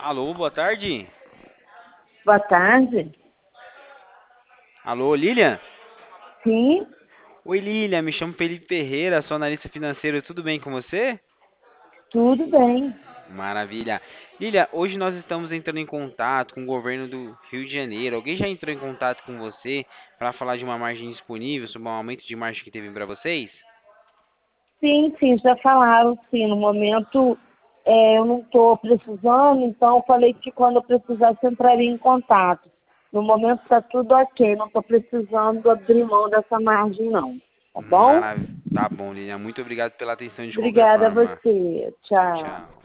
Alô, boa tarde. Boa tarde. Alô, Lilian? Sim, Oi, Lilian, me chamo Felipe Ferreira, sou analista financeiro, tudo bem com você? tudo bem. Maravilha. Lilian, hoje nós estamos entrando em contato com o governo do Rio de Janeiro. Alguém já entrou em contato com você para falar de uma margem disponível, sobre um aumento de margem que teve para vocês? Sim, já falaram, sim. No momento eu não estou precisando, então eu falei que quando eu precisasse eu entraria em contato. No momento está tudo ok, não estou precisando abrir mão dessa margem, não. Tá bom? Tá bom, Lilian. Muito obrigado pela atenção de qualquer Obrigada a forma. você. Tchau, Tchau. tchau.